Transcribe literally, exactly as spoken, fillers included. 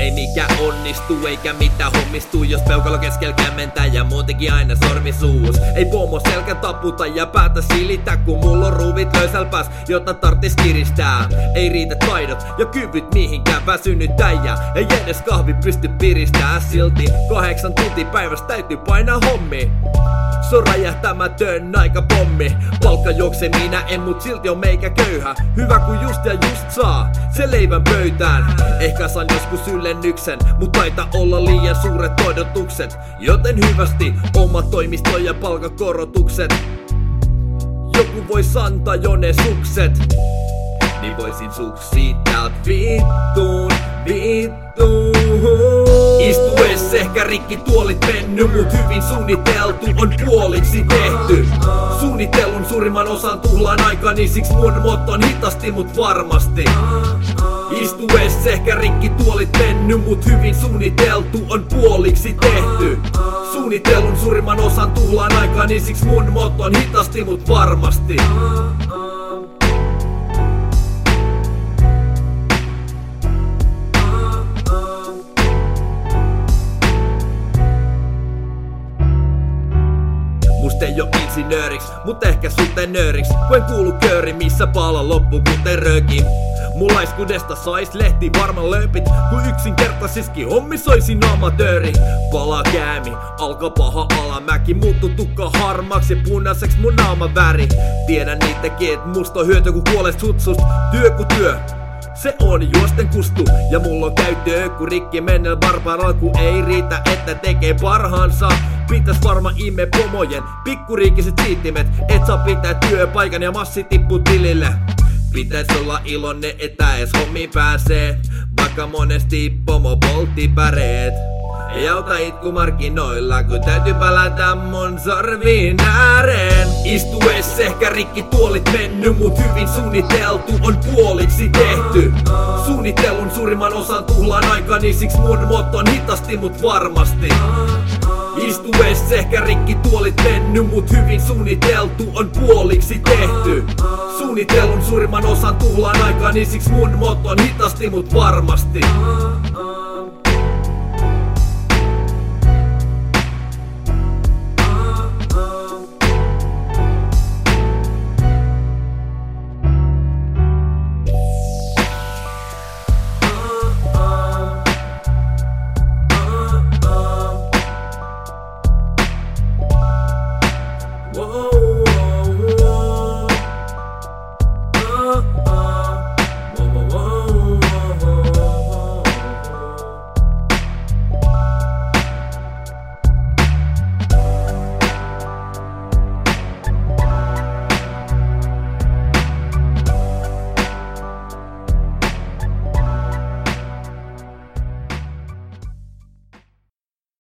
Ei mikä onnistu eikä mitään hommistu, jos peukalo keskellä kämmentää ja muutenkin aina sormisuus. Ei pomo selkä taputa ja päätä silitä, kun mulla on ruuvit löysäl pääs, jota tarttis kiristää. Ei riitä taidot ja kyvyt mihinkään, väsynyt äijä, ei edes kahvi pysty piristää. Silti kahdeksan tuntia päivässä täytyy painaa hommi. Se on räjähtämätön aika pommi. Palkka juoksee minä en, mut silti on meikä köyhä. Hyvä kun just ja just saa se leivän pöytään. Ehkä saan joskus ylennyksen, mut taitaa olla liian suuret odotukset. Joten hyvästi oma toimisto ja palkakorotukset. Joku vois antaa jo ne sukset, niin voisin suksia täältä vittuun, vittuun. Istues ehkä rikki tuolit menny, mut hyvin suunniteltu on puoliksi tehty. Suunnitellun suurimman osan tuhlaan aikani, siksi mun motto on hitaasti mut varmasti. Istues ehkä rikki tuolit menny, mut hyvin suunniteltu on puoliksi tehty. Suunnitellun suurimman osan tuhlaan aikani, siksi mun motto on hitaasti mut varmasti. Musta ei oo insinööriks, mut ehkä sutenööriks, kun en kuulu kööri, missä pala loppu kuten rööki. Mun laiskudesta sais lehti varman lööpit, kun yksinkertaisiskin hommis oisin amatööri. Palaa käämi, alkaa paha alamäki, muuttu tukka harmaaksi ja punaiseks mun naaman väri. Tiedän niitäkin, et musta on hyötyä kun kuolet sutsust, työ ku työ. Se on juosten kustu, ja mulla on käyttöä, kun rikki mennellä barbaralla, kun ei riitä, että tekee parhaansa. Pitäis varma ime pomojen pikkuriikiset siittimet, et saa pitää työpaikan ja massi tippu tilille. Pitäis olla iloinen, että ees hommiin pääsee, vaikka monesti pomo poltti päreet. Ei auta itku markkinoilla, kun täytyy pelätä mun sorvin ääreen. Istues ehkä rikki tuolit menny, mut hyvin suunniteltu on puoliksi tehty. Suunnitellun suurimman osan tuhlaan aikani, siksi mun motto on hitaasti mut varmasti. Istues ehkä rikki tuolit menny, mut hyvin suunniteltu on puoliksi tehty. Suunnitellun suurimman osan tuhlaan aikani, siksi mun motto on hitaasti mut varmasti.